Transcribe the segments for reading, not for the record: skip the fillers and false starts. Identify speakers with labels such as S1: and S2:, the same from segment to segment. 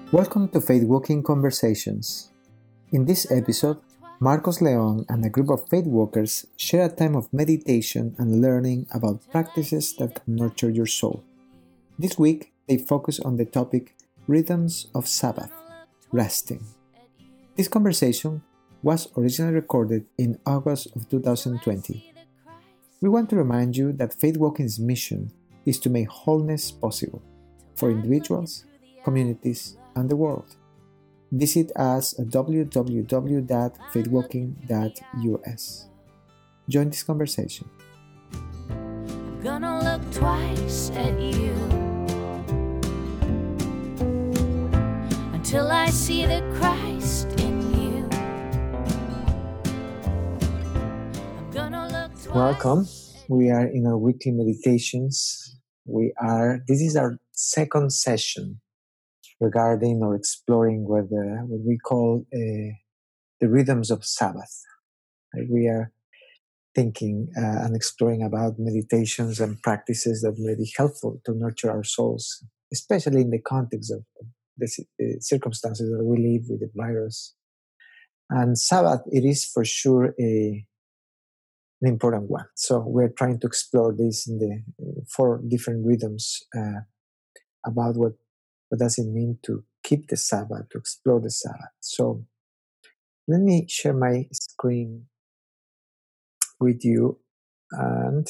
S1: Welcome to Faith Walking Conversations. In this episode, Marcos Leon and a group of faith walkers share a time of meditation and learning about practices that can nurture your soul. This week, they focus on the topic Rhythms of Sabbath, resting. This conversation was originally recorded in August of 2020. We want to remind you that Faith Walking's mission is to make wholeness possible for individuals, communities, and the world. Visit us at www.faithwalking.us. Join this conversation.
S2: I'm gonna look twice at you until I see the Christ in you. I'm gonna look twice.
S1: Welcome. We are in our weekly meditations. This is our second session regarding or exploring what we call the rhythms of Sabbath. We are thinking and exploring about meditations and practices that may be helpful to nurture our souls, especially in the context of the circumstances that we live with the virus. And Sabbath, it is for sure an important one. So we're trying to explore this in the four different rhythms about what does it mean to keep the Sabbath, to explore the Sabbath. So let me share my screen with you and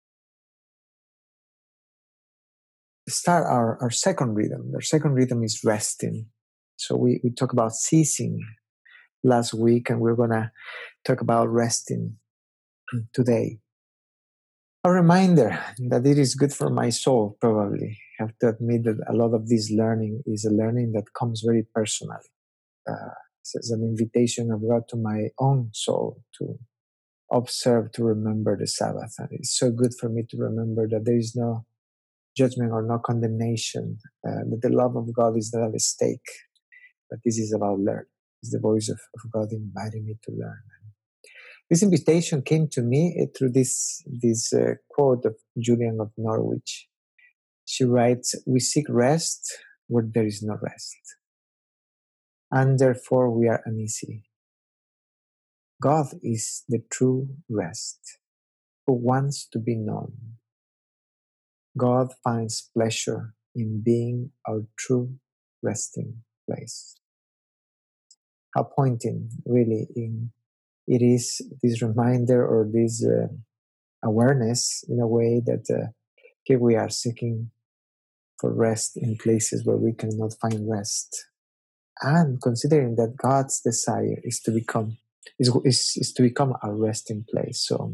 S1: start our second rhythm. Our second rhythm is resting. So we talked about ceasing last week, and we're going to talk about resting today. A reminder that it is good for my soul, probably. I have to admit that a lot of this learning is a learning that comes very personally. It's an invitation of God to my own soul to observe, to remember the Sabbath. And it's so good for me to remember that there is no judgment or no condemnation, that the love of God is not at stake, but this is about learning. It's the voice of God inviting me to learn. This invitation came to me through this quote of Julian of Norwich. She writes, "We seek rest where there is no rest, and therefore we are uneasy. God is the true rest, who wants to be known. God finds pleasure in being our true resting place." How pointing, really, it is this reminder or this awareness, in a way, that here we are seeking for rest in places where we cannot find rest, and considering that God's desire is to become our resting place. So,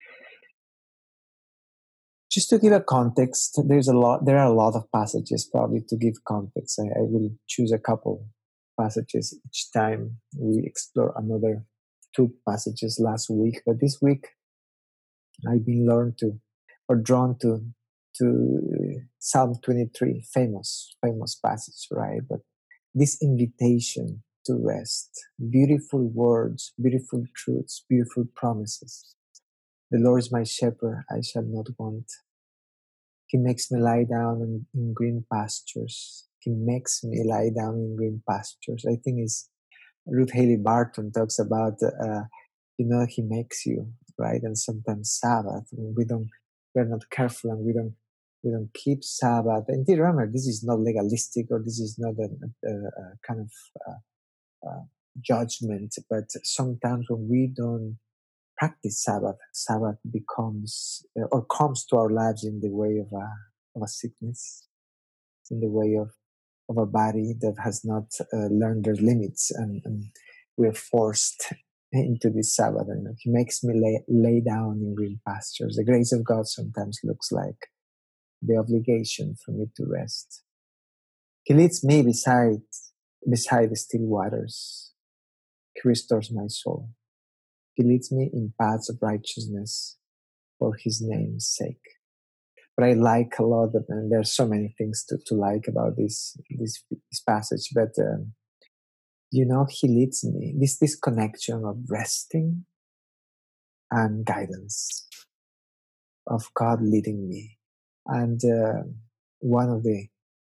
S1: just to give a context, there are a lot of passages. Probably to give context, I will choose a couple passages each time. We explore another two passages last week, but this week I've been drawn to Psalm 23, famous passage, right? But this invitation to rest, beautiful words, beautiful truths, beautiful promises. The Lord is my shepherd, I shall not want. He makes me lie down in green pastures. He makes me lie down in green pastures. I think it's Ruth Haley Barton talks about, He makes you, right? And sometimes Sabbath, we're not careful and we don't keep Sabbath. And remember, this is not legalistic, or this is not a kind of judgment, but sometimes when we don't practice Sabbath becomes or comes to our lives in the way of a sickness, in the way of a body that has not learned their limits, and we're forced into this Sabbath. And He makes me lay down in green pastures. The grace of God sometimes looks like the obligation for me to rest. He leads me beside the still waters. He restores my soul. He leads me in paths of righteousness for His name's sake. But I like a lot of, and there's so many things to like about this passage. But He leads me. This connection of resting and guidance, of God leading me. And one of the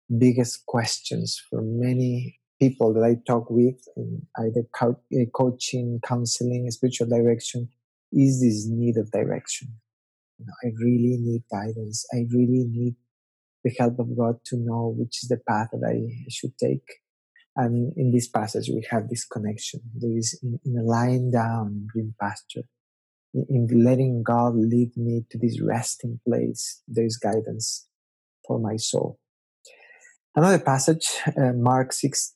S1: biggest questions for many people that I talk with in either coaching, counseling, spiritual direction is this need of direction. I really need guidance. I really need the help of God to know which is the path that I should take. And in this passage, we have this connection. There is in a lying down in green pasture, in letting God lead me to this resting place, there is guidance for my soul. Another passage, Mark 6,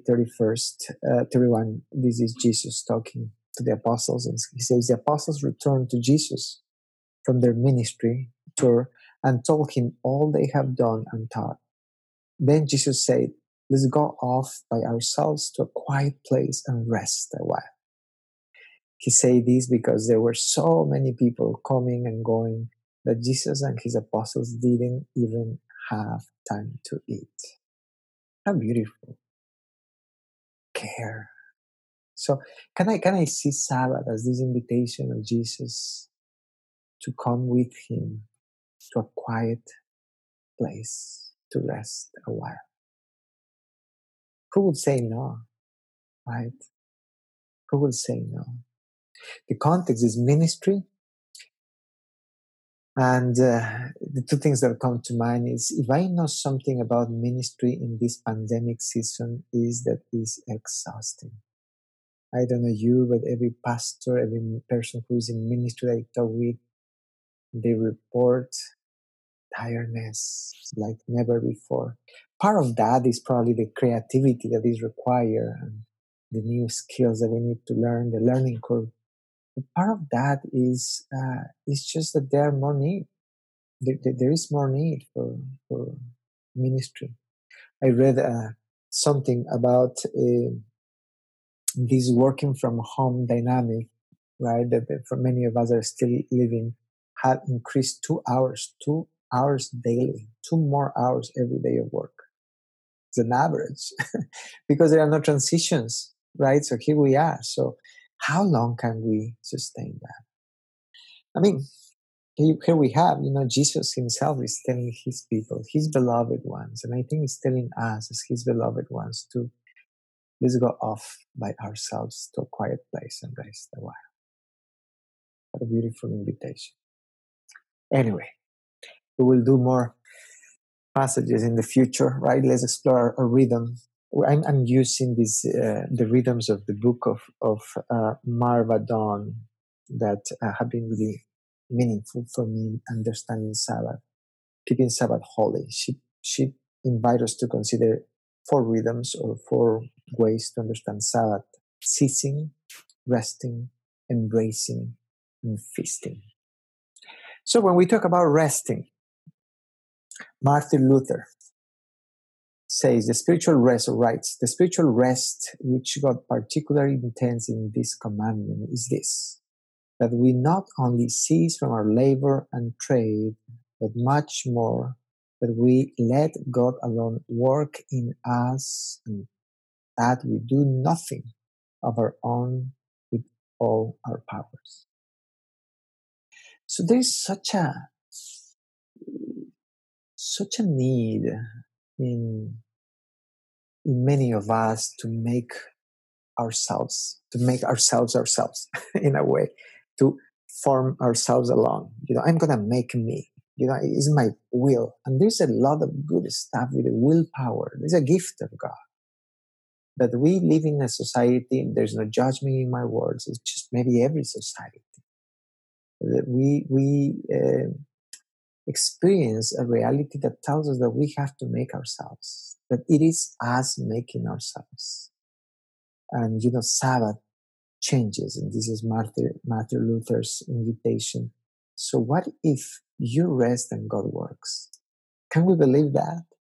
S1: 31. This is Jesus talking to the apostles. And he says, the apostles returned to Jesus from their ministry tour and told him all they have done and taught. Then Jesus said, let's go off by ourselves to a quiet place and rest a while. He said this because there were so many people coming and going that Jesus and his apostles didn't even have time to eat. How beautiful. Care. So can I see Sabbath as this invitation of Jesus to come with him to a quiet place to rest a while? Who would say no, right? Who would say no? The context is ministry. And the two things that come to mind is, if I know something about ministry in this pandemic season, is that it's exhausting. I don't know you, but every pastor, every person who's in ministry I talk with, they report tiredness like never before. Part of that is probably the creativity that is required and the new skills that we need to learn, the learning curve. But part of that is just that there are more need. There is more need for ministry. I read something about this working from home dynamic, right? That for many of us are still living, had increased 2 hours daily, 2 more hours every day of work. It's an average because there are no transitions, right? So here we are. So how long can we sustain that? I mean, here we have, Jesus himself is telling his people, his beloved ones, and I think he's telling us as his beloved ones to let's go off by ourselves to a quiet place and rest a while. What a beautiful invitation. Anyway, we will do more passages in the future, right? Let's explore a rhythm. I'm using the rhythms of the book of Marva Dawn that have been really meaningful for me understanding Sabbath, keeping Sabbath holy. She invites us to consider 4 rhythms or 4 ways to understand Sabbath: ceasing, resting, embracing, and feasting. So when we talk about resting, Martin Luther says the spiritual rest, or writes, the spiritual rest which God particularly intends in this commandment is this, that we not only cease from our labor and trade, but much more, that we let God alone work in us, and that we do nothing of our own with all our powers. So there's such a need in many of us to make ourselves in a way, to form ourselves alone. I'm gonna make me. It's my will. And there's a lot of good stuff with the willpower. There's a gift of God. But we live in a society, there's no judgment in my words, it's just maybe every society, that we experience a reality that tells us that we have to make ourselves, that it is us making ourselves. And Sabbath changes, and this is Martin Luther's invitation. So what if you rest and God works? Can we believe that?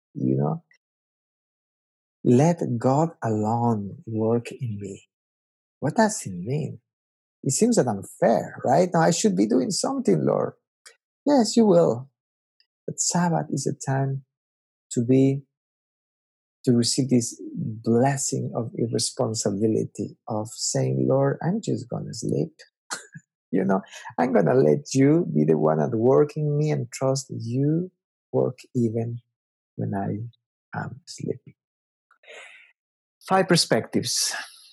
S1: Let God alone work in me. What does it mean? It seems that unfair, right? Now I should be doing something, Lord. Yes, you will. But Sabbath is a time to receive this blessing of irresponsibility, of saying, Lord, I'm just going to sleep. I'm going to let you be the one at work in me and trust that you work even when I I'm sleeping. 5 perspectives.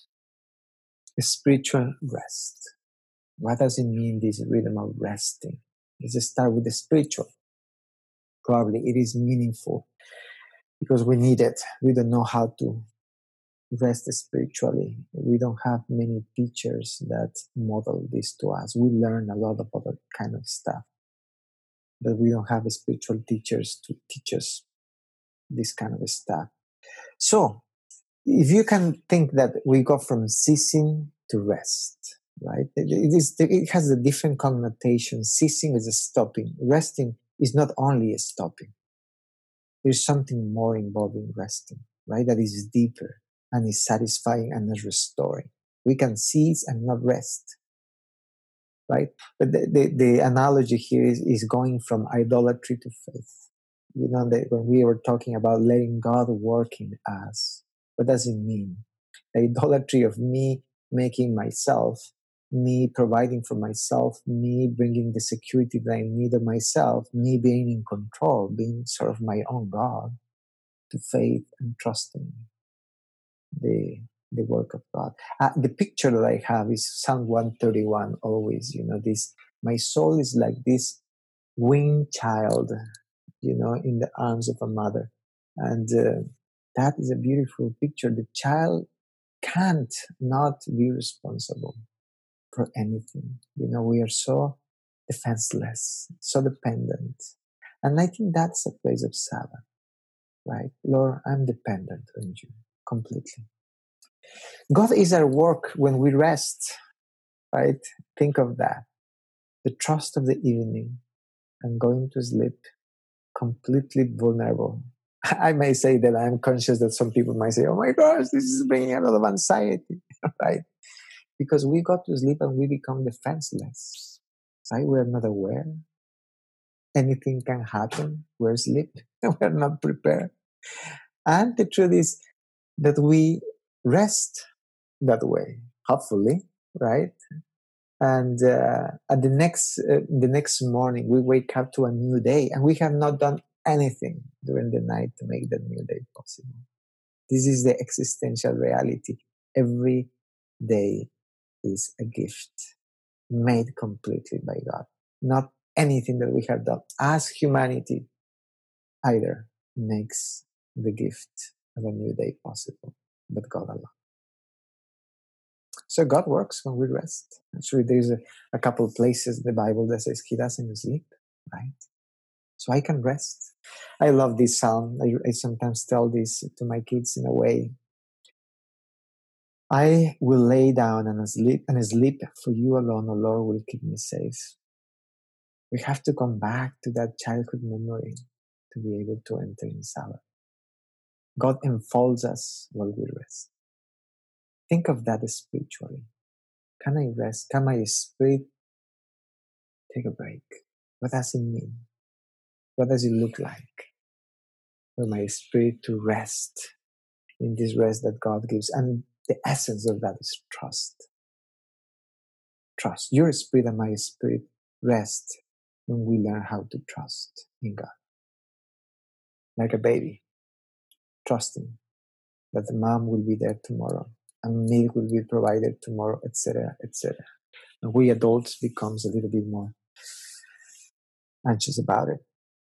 S1: Spiritual rest. What does it mean, this rhythm of resting? Let's start with the spiritual. Probably it is meaningful because we need it. We don't know how to rest spiritually. We don't have many teachers that model this to us. We learn a lot of other kind of stuff, but we don't have spiritual teachers to teach us this kind of stuff. So if you can think that we go from ceasing to rest, right? It has a different connotation. Ceasing is a stopping. Resting is not only a stopping. There's something more involved in resting, right? That is deeper and is satisfying and is restoring. We can cease and not rest, right? But the analogy here is going from idolatry to faith. You know, that when we were talking about letting God work in us, what does it mean? The idolatry of me making myself, me providing for myself, me bringing the security that I need of myself, me being in control, being sort of my own God, to faith and trusting the work of God. The picture that I have is Psalm 131 always, you know, this, my soul is like this winged child, you know, in the arms of a mother. And that is a beautiful picture. The child can't not be responsible for anything. You know, we are so defenseless, so dependent. And I think that's a place of Sabbath, right? Lord, I'm dependent on you completely. God is at work when we rest, right? Think of that. The trust of the evening and going to sleep completely vulnerable. I may say that I'm conscious that some people might say, oh my gosh, this is bringing a lot of anxiety, right? Because we go to sleep and we become defenseless, right? We're not aware. Anything can happen. We're asleep. We're not prepared. And the truth is that we rest that way, hopefully, right? And at the next morning, we wake up to a new day, and we have not done anything during the night to make that new day possible. This is the existential reality. Every day is a gift made completely by God. Not anything that we have done as humanity either makes the gift of a new day possible, but God alone. So God works when we rest. Actually, there's a couple of places in the Bible that says He doesn't sleep, right? So I can rest. I love this psalm. I sometimes tell this to my kids in a way. I will lay down and sleep, for you alone, O Lord, will keep me safe. We have to come back to that childhood memory to be able to enter in Sabbath. God enfolds us while we rest. Think of that spiritually. Can I rest? Can my spirit take a break? What does it mean? What does it look like for my spirit to rest in this rest that God gives? And the essence of that is trust. Trust. Your spirit and my spirit rest when we learn how to trust in God. Like a baby, trusting that the mom will be there tomorrow and milk will be provided tomorrow, etc., etc. And we adults becomes a little bit more anxious about it.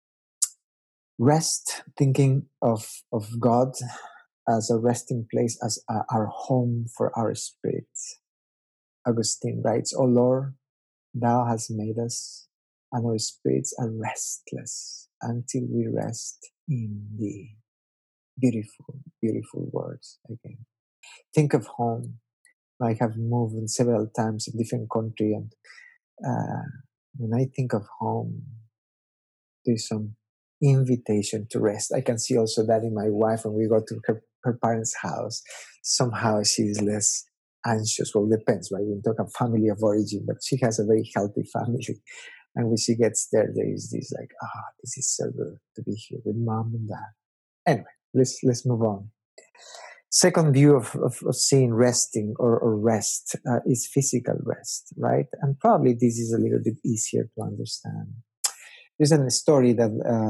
S1: Rest, thinking of God as a resting place, as our home for our spirits. Augustine writes, O Lord, thou hast made us, and our spirits are restless until we rest in thee. Beautiful, beautiful words again. Think of home. I have moved in several times in different country, and when I think of home, there's some invitation to rest. I can see also that in my wife when we go to her parents' house. Somehow she is less anxious. Well, it depends, right? We talk of family of origin, but she has a very healthy family. And when she gets there, there is this like, this is so good to be here with mom and dad. Anyway, let's move on. Second view of seeing resting or rest is physical rest, right? And probably this is a little bit easier to understand. There's a story that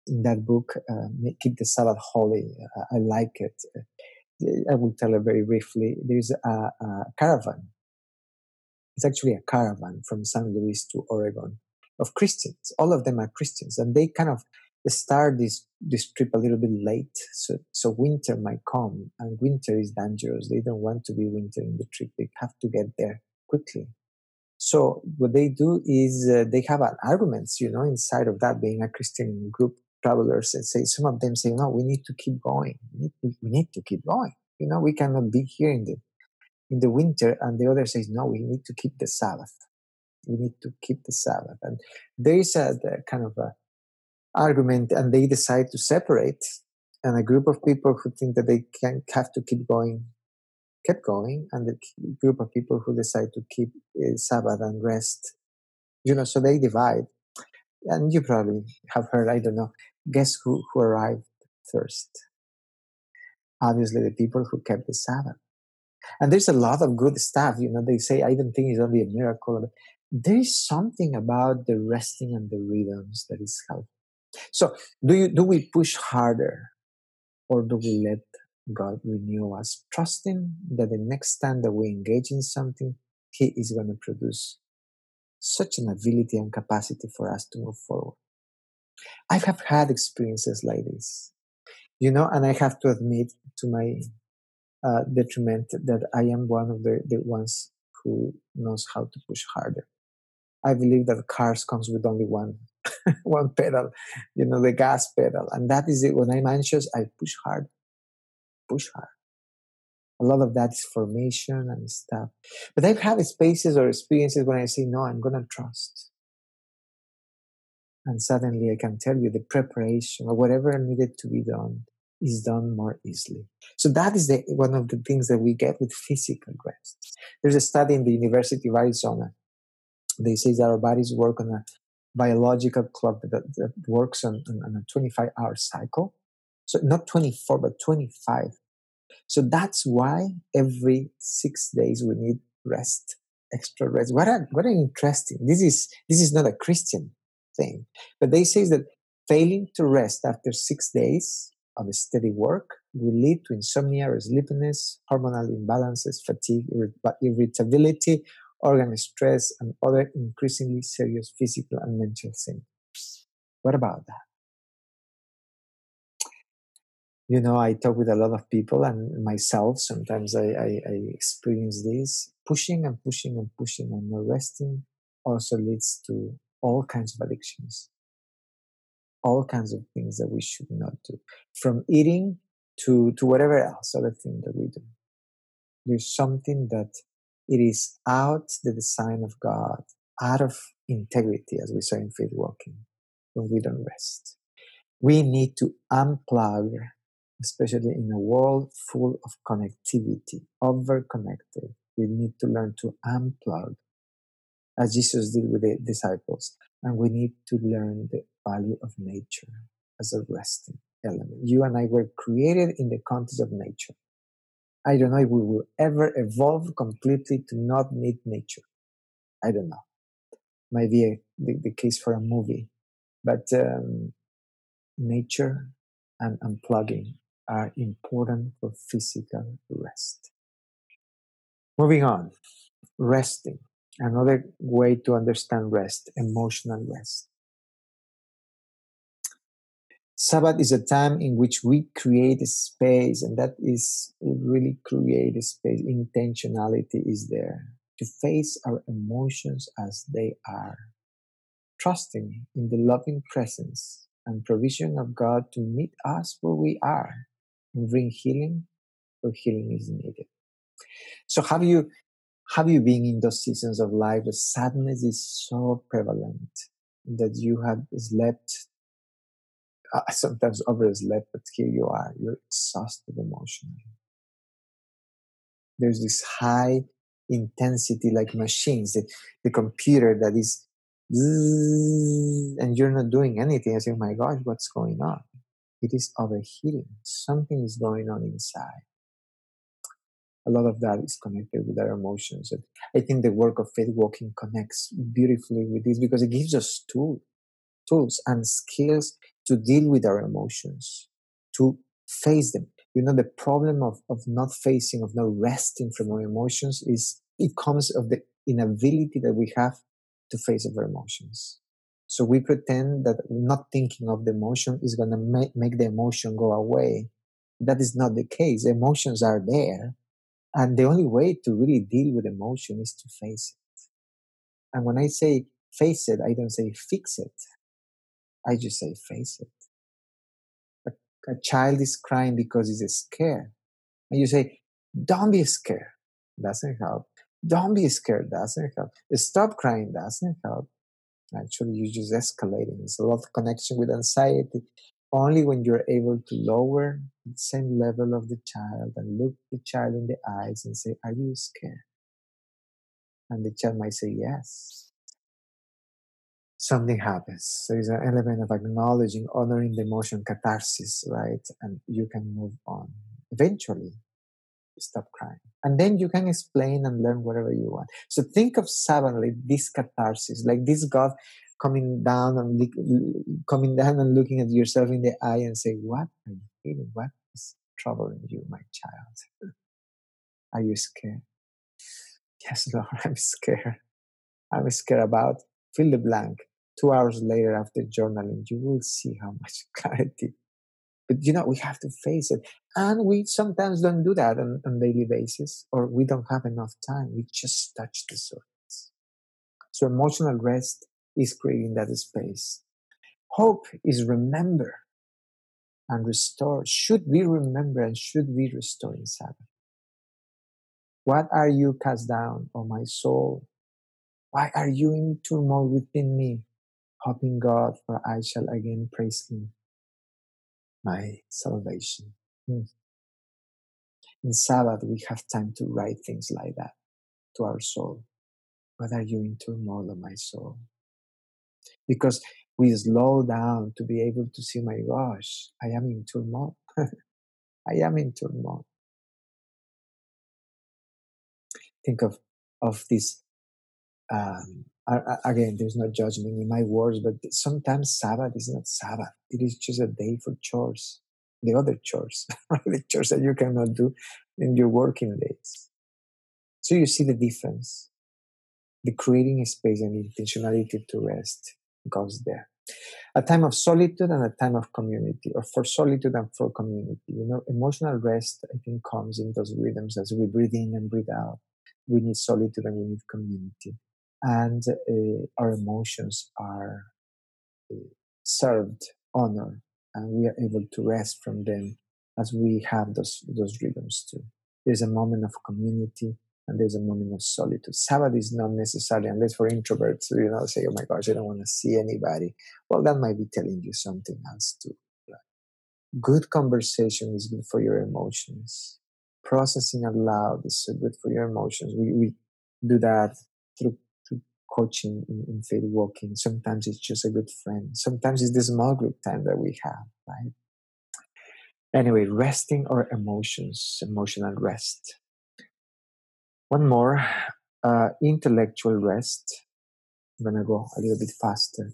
S1: in that book, Keep the Sabbath Holy. I like it. I will tell it very briefly. There's a caravan. It's actually a caravan from San Luis to Oregon of Christians. All of them are Christians, and they kind of start this trip a little bit late, so winter might come, and winter is dangerous. They don't want to be winter in the trip. They have to get there quickly. So what they do is they have an arguments, inside of that, being a Christian group travelers, and say some of them say, no, we need to keep going. We need to keep going. We cannot be here in the winter. And the other says, no, we need to keep the Sabbath. We need to keep the Sabbath. And there is a kind of a argument, and they decide to separate. And a group of people who think that they have to keep going kept going, and the group of people who decide to keep Sabbath and rest, so they divide. And you probably have heard, I don't know, guess who arrived first? Obviously, the people who kept the Sabbath. And there's a lot of good stuff. They say, I don't think it's only a miracle. There is something about the resting and the rhythms that is helpful. So do we push harder, or do we let God renew us, trusting that the next time that we engage in something, He is going to produce such an ability and capacity for us to move forward? I have had experiences like this, and I have to admit, to my detriment, that I am one of the ones who knows how to push harder. I believe that cars comes with only one pedal, the gas pedal. And that is it. When I'm anxious, I push hard. A lot of that is formation and stuff. But I've had spaces or experiences when I say, no, I'm going to trust. And suddenly I can tell you the preparation or whatever needed to be done is done more easily. So that is one of the things that we get with physical rest. There's a study in the University of Arizona. They say that our bodies work on a biological clock that works on a 25-hour cycle. So not 24, but 25. So that's why every 6 days we need rest, extra rest. What an interesting. This is not a Christian thing, but they say that failing to rest after 6 days of steady work will lead to insomnia or sleepiness, hormonal imbalances, fatigue, irritability, organ stress, and other increasingly serious physical and mental symptoms. What about that? I talk with a lot of people, and myself, sometimes I experience this. Pushing and pushing and pushing and not resting also leads to all kinds of addictions, all kinds of things that we should not do, from eating to whatever else, other thing that we do. There's something that it is out the design of God, out of integrity, as we say in faith walking, when we don't rest. We need to unplug, especially in a world full of connectivity, over-connected. We need to learn to unplug, as Jesus did with the disciples. And we need to learn the value of nature as a resting element. You and I were created in the context of nature. I don't know if we will ever evolve completely to not need nature. I don't know. Might be the case for a movie. But nature and unplugging are important for physical rest. Moving on, resting. Another way to understand rest, emotional rest. Sabbath is a time in which we create a space, and that is really create a space. Intentionality is there to face our emotions as they are, trusting in the loving presence and provision of God to meet us where we are and bring healing where healing is needed. So have you been in those seasons of life where sadness is so prevalent that you have slept, sometimes overslept, but here you are, you're exhausted emotionally. There's this high intensity, like machines, the computer that is, and you're not doing anything. I say, oh my gosh, what's going on? It is overheating. Something is going on inside. A lot of that is connected with our emotions. And I think the work of faith walking connects beautifully with this because it gives us tools and skills to deal with our emotions, to face them. The problem of not facing, of not resting from our emotions is it comes of the inability that we have to face our emotions. So we pretend that not thinking of the emotion is going to make the emotion go away. That is not the case. Emotions are there. And the only way to really deal with emotion is to face it. And when I say face it, I don't say fix it. I just say face it. A child is crying because he's scared. And you say, don't be scared. Doesn't help. Don't be scared. Doesn't help. Stop crying. Doesn't help. Actually, you're just escalating. It's a lot of connection with anxiety. Only when you're able to lower the same level of the child and look the child in the eyes and say, are you scared? And the child might say, yes. Something happens. So there's an element of acknowledging, honoring the emotion, catharsis, right? And you can move on. Eventually, stop crying. And then you can explain and learn whatever you want. So think of Sabbath like this catharsis, like this God coming down and looking at yourself in the eye and say, what are you feeling? What is troubling you, my child? Are you scared? Yes, Lord, I'm scared. I'm scared about fill the blank. 2 hours later after journaling, you will see how much clarity. But we have to face it. And we sometimes don't do that on daily basis, or we don't have enough time. We just touch the surface. So emotional rest is creating that space. Hope is remember and restore. Should we remember and should we restore in Sabbath? What are you cast down, O my soul? Why are you in turmoil within me? Hope in God, for I shall again praise Him, my salvation. In Sabbath, we have time to write things like that to our soul. What are you in turmoil, of my soul? Because we slow down to be able to see, my gosh, I am in turmoil. I am in turmoil. Think of this. Again, there's no judgment in my words, but sometimes Sabbath is not Sabbath. It is just a day for chores, the other chores, the chores that you cannot do in your working days. So you see the difference. The creating a space and intentionality to rest goes there. A time of solitude and a time of community, or for solitude and for community. Emotional rest, I think, comes in those rhythms as we breathe in and breathe out. We need solitude and we need community. And our emotions are served, honored, and we are able to rest from them as we have those rhythms too. There's a moment of community and there's a moment of solitude. Sabbath is not necessarily, unless for introverts, say, oh my gosh, I don't want to see anybody. Well, that might be telling you something else too. Good conversation is good for your emotions. Processing aloud is so good for your emotions. We do that through coaching in faith walking. Sometimes it's just a good friend. Sometimes it's the small group time that we have, right? Anyway, resting our emotions, emotional rest. One more, intellectual rest. I'm going to go a little bit faster.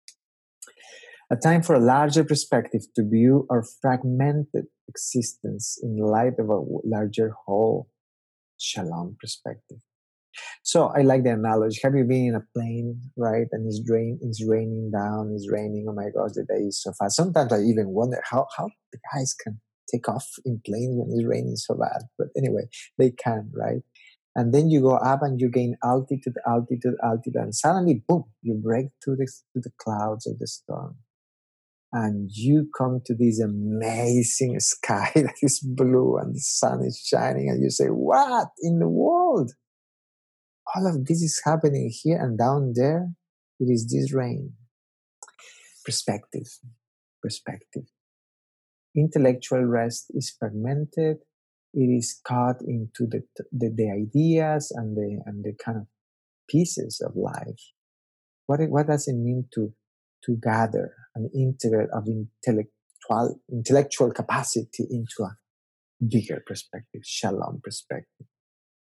S1: A time for a larger perspective to view our fragmented existence in light of a larger whole. Shalom perspective. So I like the analogy. Have you been in a plane, right? And it's raining down, it's raining. Oh my gosh, the day is so fast. Sometimes I even wonder how the guys can take off in planes when it's raining so bad. But anyway, they can, right? And then you go up and you gain altitude, and suddenly, boom, you break through the clouds of the storm. And you come to this amazing sky that is blue and the sun is shining, and you say, what in the world? All of this is happening here, and down there, it is this rain. Perspective. Intellectual rest is fragmented. It is caught into the ideas and the kind of pieces of life. What does it mean to gather and integrate of intellectual capacity into a bigger perspective, shalom perspective?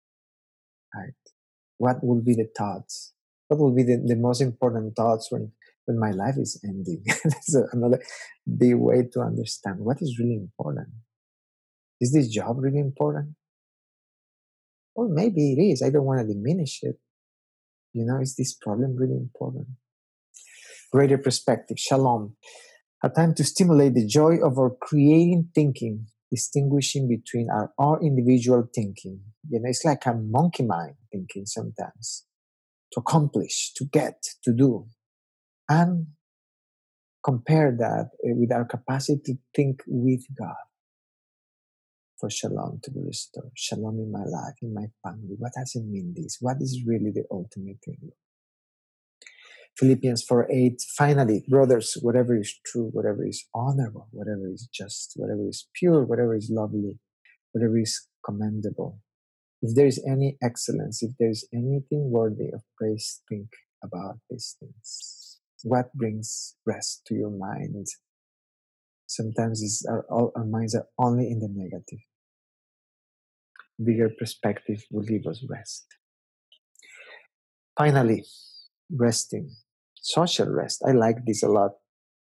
S1: Right? What will be the thoughts? What will be the most important thoughts when when my life is ending. That's another big way to understand what is really important. Is this job really important? Well, maybe it is. I don't want to diminish it. Is this problem really important? Greater perspective, shalom. A time to stimulate the joy of our creating thinking, distinguishing between our individual thinking. It's like a monkey mind thinking sometimes, to accomplish, to get, to do, and compare that with our capacity to think with God for shalom to be restored. Shalom in my life, in my family. What does it mean this? What is really the ultimate thing? Philippians 4:8. Finally, brothers, whatever is true, whatever is honorable, whatever is just, whatever is pure, whatever is lovely, whatever is commendable, if there is any excellence, if there is anything worthy of praise, think about these things. What brings rest to your mind? Sometimes our minds are only in the negative. Bigger perspective will give us rest. Finally, resting. Social rest. I like this a lot.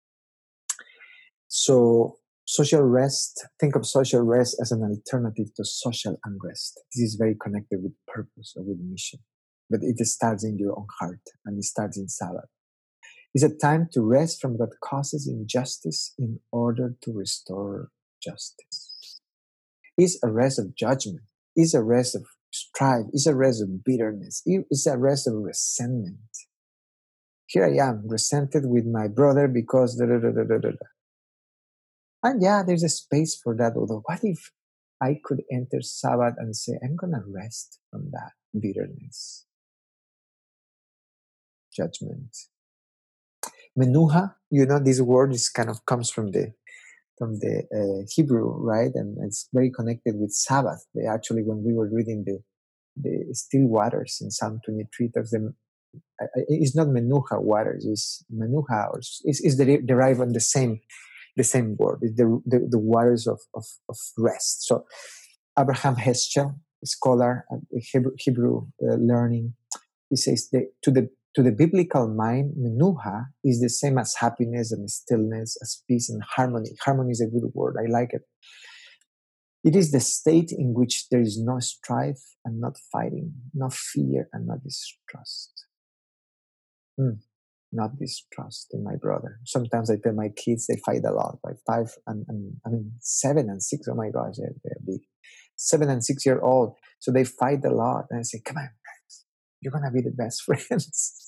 S1: So, social rest, think of social rest as an alternative to social unrest. This is very connected with purpose or with mission. But it starts in your own heart and it starts in Sabbath. It's a time to rest from what causes injustice in order to restore justice. It's a rest of judgment. It's a rest of strife. It's a rest of bitterness. It's a rest of resentment. Here I am, resented with my brother because da da da da da da. And yeah, there's a space for that. Although, what if I could enter Sabbath and say, I'm going to rest from that bitterness, judgment. Menuha, this word is kind of comes from the Hebrew, right? And it's very connected with Sabbath. They actually, when we were reading the still waters in Psalm 23, talks them. It's not menuha waters. It's menuha, or it's derived on the same word. It's the waters of rest. So Abraham Heschel, a scholar, Hebrew learning, he says to the biblical mind, menuha is the same as happiness and stillness, as peace and harmony. Harmony is a good word. I like it. It is the state in which there is no strife and not fighting, no fear and not distrust. Not distrust in my brother. Sometimes I tell my kids they fight a lot. By 7 and 6. Oh my gosh, they're big. 7 and 6 year old. So they fight a lot. And I say, come on, you're gonna be the best friends.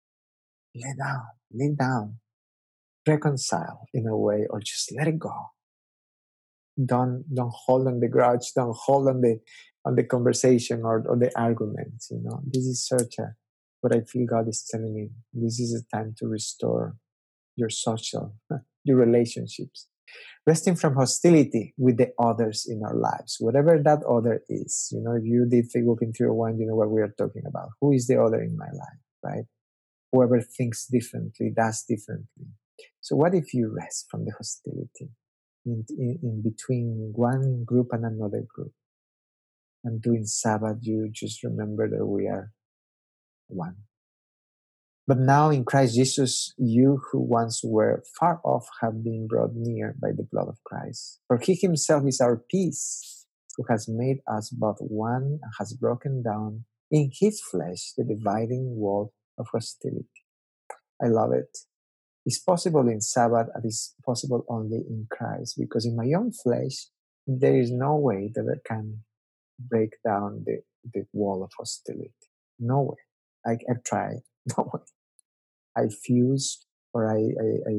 S1: Lay down, reconcile in a way, or just let it go. Don't hold on the grudge. Don't hold on the conversation or the arguments. This is what I feel God is telling me. This is a time to restore your your relationships. Resting from hostility with the others in our lives, whatever that other is. If you did Walking 301, you know what we are talking about. Who is the other in my life, right? Whoever thinks differently, does differently. So what if you rest from the hostility in between one group and another group? And during Sabbath, you just remember that we are one. But now in Christ Jesus, you who once were far off have been brought near by the blood of Christ. For he himself is our peace, who has made us both one and has broken down in his flesh the dividing wall of hostility. I love it. It's possible in Sabbath and it's possible only in Christ, because in my own flesh, there is no way that I can break down the wall of hostility. No way. I've tried. No way. I fuse, or I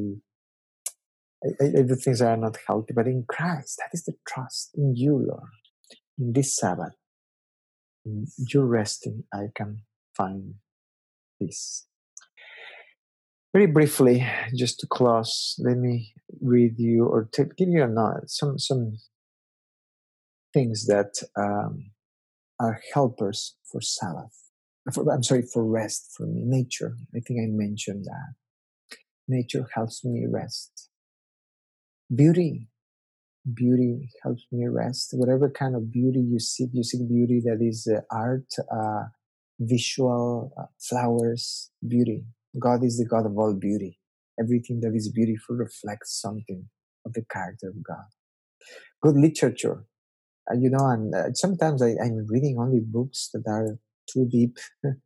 S1: do things that are not healthy. But in Christ, that is the trust in you, Lord. In this Sabbath, in your resting, I can find peace. Very briefly, just to close, let me read you or give you some things that are helpers for Sabbath. For rest for me. Nature. I think I mentioned that. Nature helps me rest. Beauty helps me rest. Whatever kind of beauty you seek beauty that is art, visual, flowers, beauty. God is the God of all beauty. Everything that is beautiful reflects something of the character of God. Good literature, and sometimes I'm reading only books that are too deep.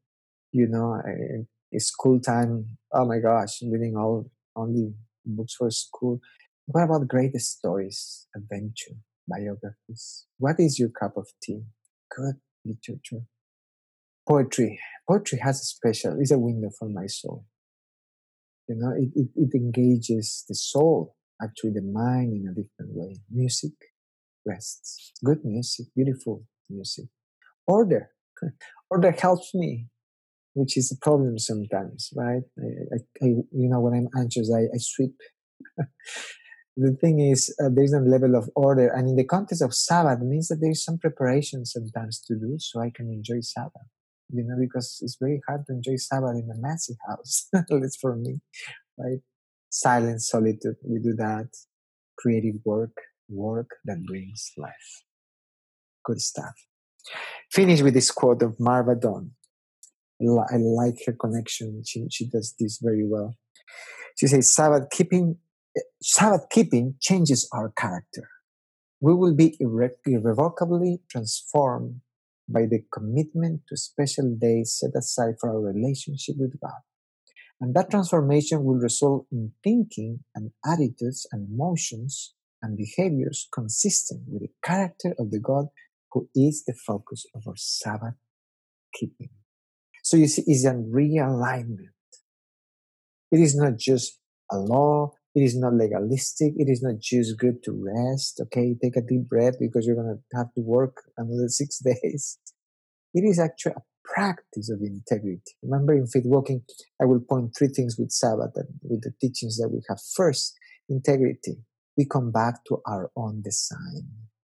S1: It's school time. Oh my gosh, reading only books for school. What about great stories, adventure, biographies? What is your cup of tea? Good literature. Poetry. Poetry has it's a window for my soul. It engages the soul, actually the mind in a different way. Music rests. Good music, beautiful music. Order. Order helps me, which is a problem sometimes, right? When I'm anxious, I sweep. The thing is, there's a level of order, and in the context of Sabbath, it means that there's some preparation sometimes to do, so I can enjoy Sabbath. Because it's very hard to enjoy Sabbath in a messy house. At least for me, right? Silence, solitude, we do that. Creative work that brings life. Good stuff. Finish with this quote of Marva Dawn. I like her connection. She does this very well. She says, Sabbath keeping changes our character. We will be irrevocably transformed by the commitment to special days set aside for our relationship with God. And that transformation will result in thinking and attitudes and emotions and behaviors consistent with the character of the God who is the focus of our Sabbath keeping. So you see, it's a realignment. It is not just a law. It is not legalistic. It is not just good to rest. Okay, take a deep breath because you're going to have to work another 6 days. It is actually a practice of integrity. Remember, in Faith Walking, I will point 3 things with Sabbath and with the teachings that we have. First, integrity. We come back to our own design.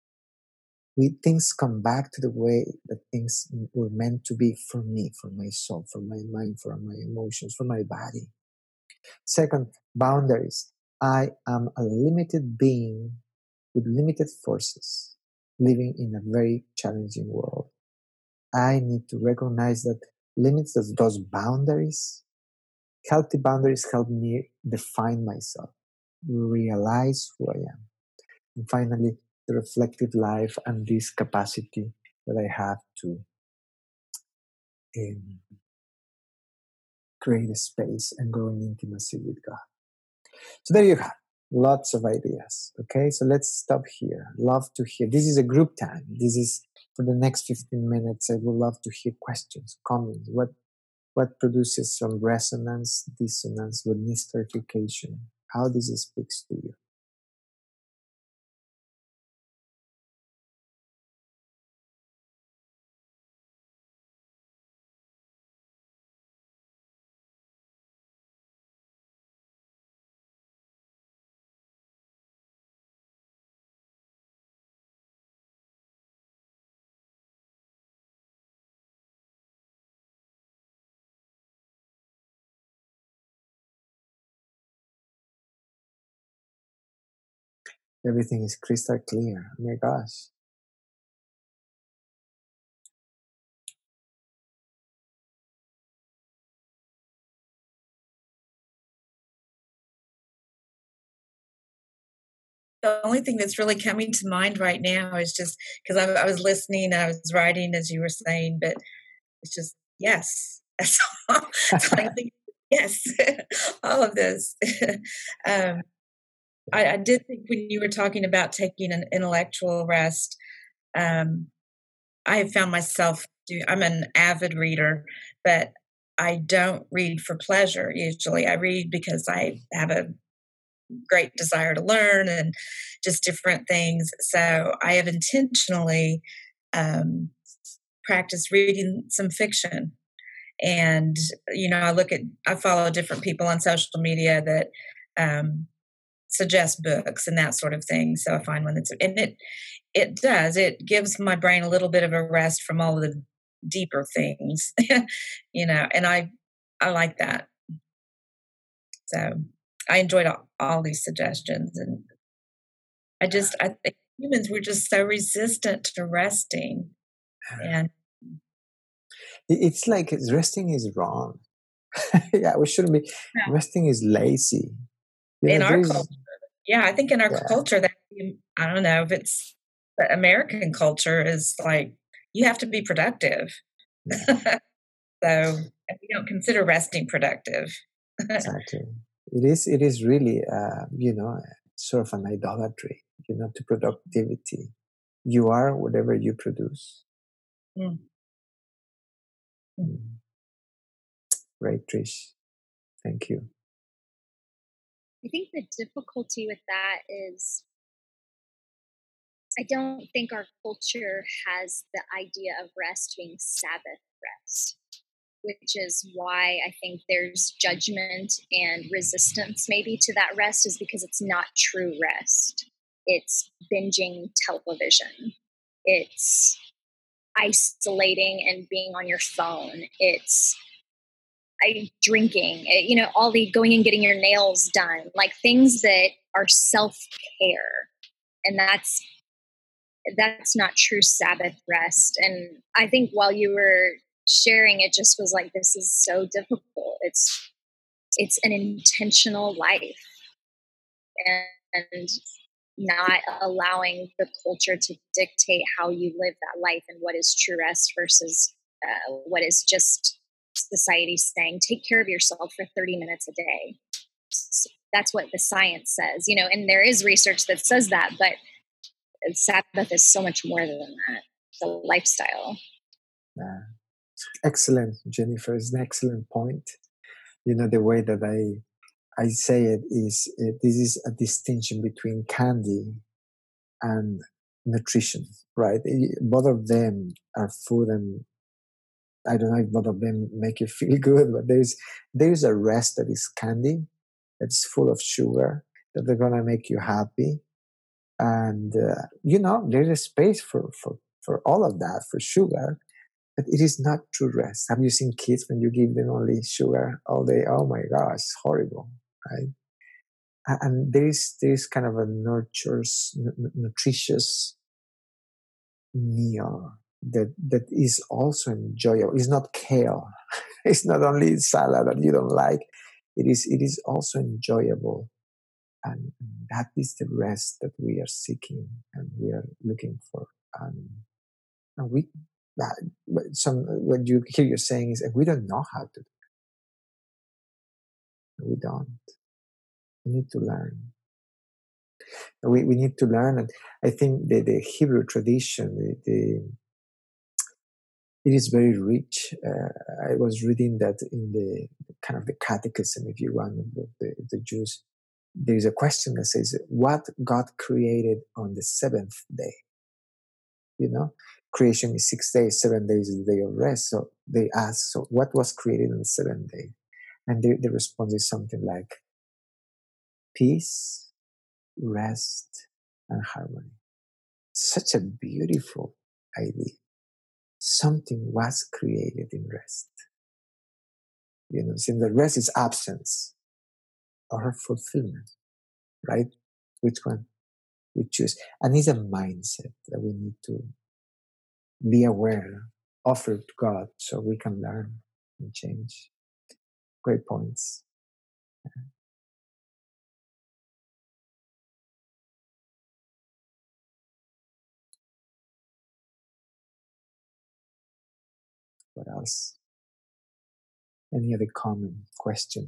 S1: Things come back to the way that things were meant to be for me, for my soul, for my mind, for my emotions, for my body. Second, boundaries. I am a limited being with limited forces, living in a very challenging world. I need to recognize that limits of those boundaries, healthy boundaries, help me define myself, realize who I am. And finally, the reflective life and this capacity that I have to create a space and grow in intimacy with God. So there you have lots of ideas. Okay, so let's stop here. Love to hear. This is a group time. This is for the next 15 minutes. I would love to hear questions, comments. What produces some resonance, dissonance, what needs clarification? How this speaks to you? Everything is crystal clear. Oh my gosh.
S3: The only thing that's really coming to mind right now is just because I was listening, I was writing as you were saying, but it's just, yes. So I think, yes, all of this. I did think when you were talking about taking an intellectual rest, I have found myself I'm an avid reader, but I don't read for pleasure usually. I read because I have a great desire to learn and just different things. So I have intentionally practiced reading some fiction. And, I follow different people on social media that suggest books and that sort of thing. So I find one it gives my brain a little bit of a rest from all of the deeper things, and I like that. So I enjoyed all these suggestions, and I think humans, we're just so resistant to resting, and
S1: it's like resting is wrong. Yeah, we shouldn't be.
S3: Yeah.
S1: Resting is lazy.
S3: In our culture, I think in our
S1: yeah,
S3: culture that I don't know if it's the American culture is like you have to be productive.
S1: yeah,
S3: So and we don't consider resting productive.
S1: exactly. It is really, sort of an idolatry, to productivity. You are whatever you produce.
S3: Mm.
S1: Mm. Great, Trish. Thank you.
S4: I think the difficulty with that is I don't think our culture has the idea of rest being Sabbath rest, which is why I think there's judgment and resistance maybe to that rest, is because it's not true rest. It's binging television. It's isolating and being on your phone. It's drinking, all the going and getting your nails done, like things that are self-care. And that's not true Sabbath rest. And I think while you were sharing, it just was like, this is so difficult. It's an intentional life, and not allowing the culture to dictate how you live that life and what is true rest versus what is just society saying, take care of yourself for 30 minutes a day. That's what the science says, and there is research that says that, but Sabbath is so much more than that. It's a lifestyle.
S1: Excellent, Jennifer. It's an excellent point. The way that I say it is, this is a distinction between candy and nutrition, right? Both of them are food, and I don't know if both of them make you feel good, but there's a rest that is candy, that's full of sugar, that they're gonna make you happy, and there's a space for all of that, for sugar, but it is not true rest. Have you seen kids when you give them only sugar all day? Oh my gosh, it's horrible, right? And there's kind of a nutritious meal that is also enjoyable. It's not kale. It's not only salad that you don't like. It is also enjoyable, and that is the rest that we are seeking and we are looking for. And we, what you hear you saying is, we don't know how to do it. We don't. We need to learn. We need to learn, and I think the Hebrew tradition, it is very rich. I was reading that in the kind of the catechism, if you want, of the Jews. There is a question that says, what God created on the seventh day? Creation is 6 days, 7 days is the day of rest. So they ask, so what was created on the seventh day? And the response is something like peace, rest, and harmony. Such a beautiful idea. Something was created in rest. Since the rest is absence or fulfillment, right? Which one we choose? And it's a mindset that we need to be aware, offer to God, so we can learn and change. Great points. What else? Any other common question?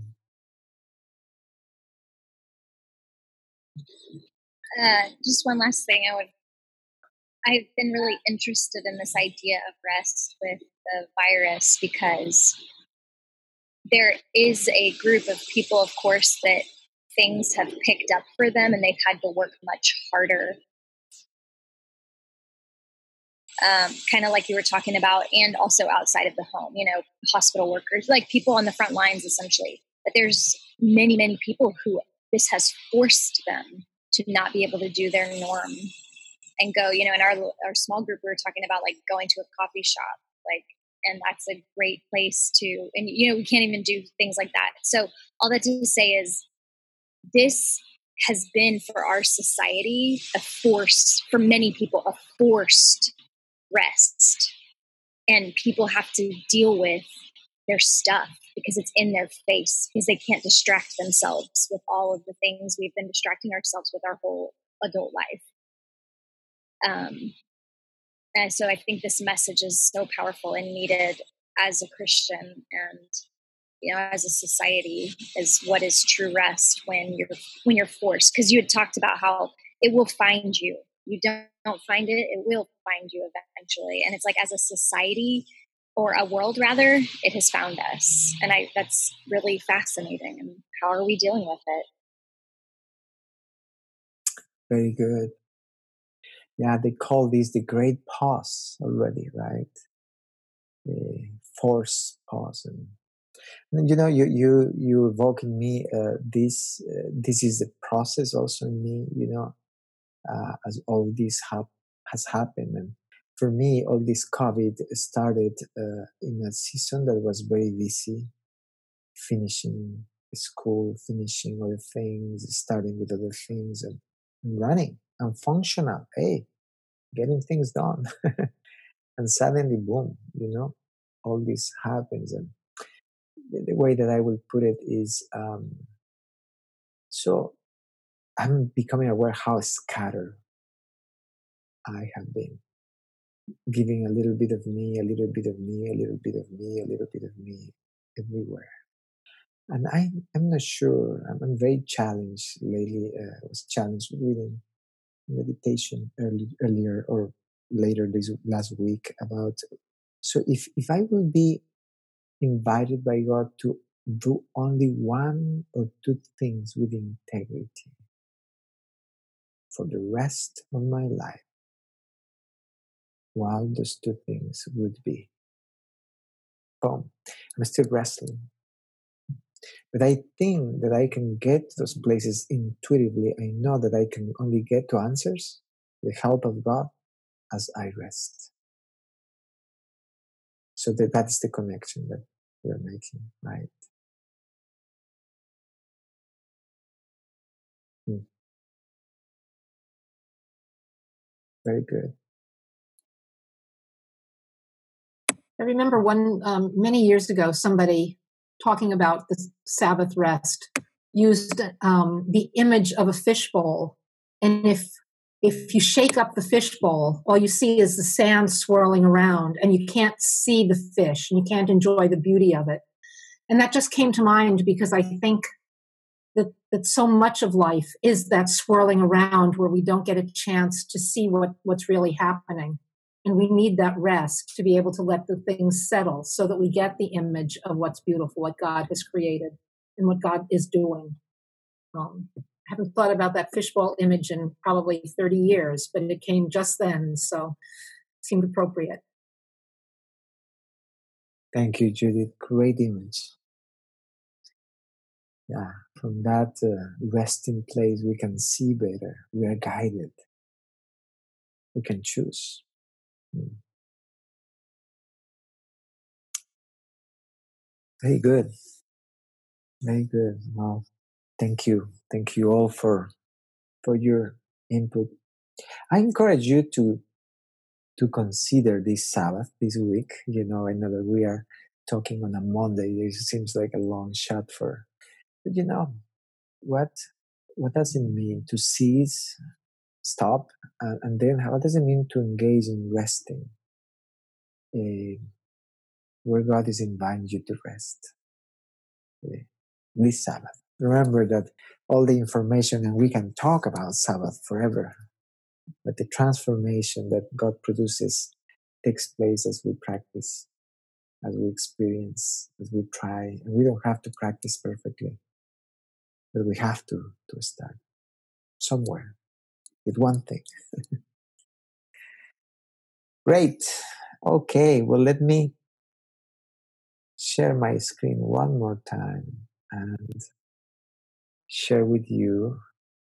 S4: Just one last thing. I've been really interested in this idea of rest with the virus, because there is a group of people, of course, that things have picked up for them and they've had to work much harder. Kind of like you were talking about, and also outside of the home, hospital workers, like people on the front lines, essentially. But there's many, many people who this has forced them to not be able to do their norm and go, in our small group, we were talking about like going to a coffee shop, and that's a great place to, and we can't even do things like that. So all that to say is, this has been for our society for many people, a forced rest, and people have to deal with their stuff because it's in their face, because they can't distract themselves with all of the things we've been distracting ourselves with our whole adult life. And so I think this message is so powerful and needed as a Christian and, you know, as a society, is what is true rest when you're forced. Because you had talked about how it will find you. You don't find it, it will find you eventually. And it's like, as a society, or a world rather, it has found us. And that's really fascinating. And how are we dealing with it?
S1: Very good. Yeah, they call this the great pause already, right? The forced pause. And you know, you evoke in me this is the process also in me, you know, as all this has happened. And for me, all this COVID started in a season that was very busy, finishing school, finishing other things, starting with other things, and running and functional. Hey, getting things done. And suddenly, boom, you know, all this happens. And the way that I will put it is, so I'm becoming aware how scattered I have been, giving a little bit of me, a little bit of me, a little bit of me, a little bit of me everywhere. And I'm not sure. I'm very challenged lately. I was challenged reading meditation earlier or later this last week about, so if I will be invited by God to do only one or two things with integrity for the rest of my life, what those two things would be. Boom. I'm still wrestling. But I think that I can get to those places intuitively. I know that I can only get to answers, the help of God, as I rest. So that is the connection that we're making, right? Very good.
S5: I remember many years ago, somebody talking about the Sabbath rest used the image of a fishbowl, and if you shake up the fishbowl, all you see is the sand swirling around, and you can't see the fish, and you can't enjoy the beauty of it. And that just came to mind because I think that so much of life is that swirling around where we don't get a chance to see what's really happening. And we need that rest to be able to let the things settle so that we get the image of what's beautiful, what God has created, and what God is doing. I haven't thought about that fishbowl image in probably 30 years, but it came just then, so it seemed appropriate.
S1: Thank you, Judith. Great image. Yeah, from that resting place, we can see better. We are guided. We can choose. Very good. Very good. Well, thank you. Thank you all for your input. I encourage you to consider this Sabbath this week. You know, I know that we are talking on a Monday. It seems like a long shot but you know, what does it mean to cease, stop, and then what does it mean to engage in resting, where God is inviting you to rest this Sabbath? Remember that all the information, and we can talk about Sabbath forever, but the transformation that God produces takes place as we practice, as we experience, as we try. And we don't have to practice perfectly, but we have to start somewhere with one thing. Great. Okay, well, let me share my screen one more time and share with you.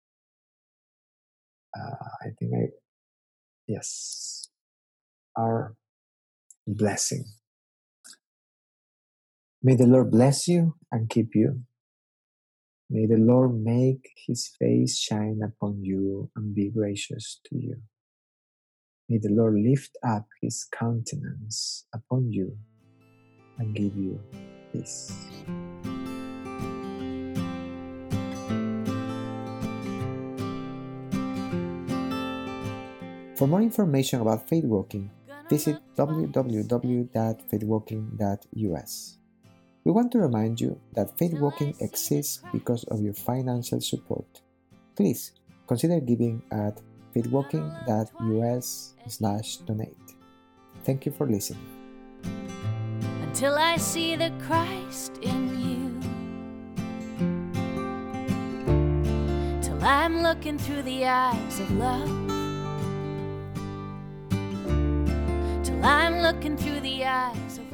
S1: Yes, our blessing. May the Lord bless you and keep you. May the Lord make his face shine upon you and be gracious to you. May the Lord lift up his countenance upon you and give you Peace. For more information about Faithwalking, visit www.faithwalking.us. We want to remind you that Faithwalking exists because of your financial support. Please consider giving at faithwalking.us/donate. Thank you for listening.
S2: Until I see the Christ in you, till I'm looking through the eyes of love, till I'm looking through the eyes of